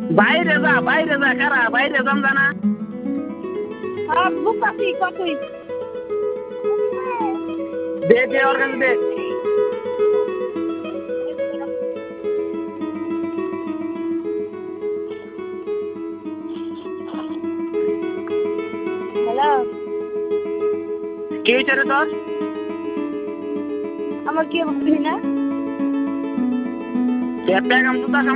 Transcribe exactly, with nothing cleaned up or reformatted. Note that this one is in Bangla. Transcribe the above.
বাইরে যা বাইরে যা কারা বাইরে যাম জানা হ্যাঁ বুঝতাছি কতই দে দে ওর কাছে দে হ্যালো কি হয়েছে রে তোর আমার কি বুঝলি না পেগাম তো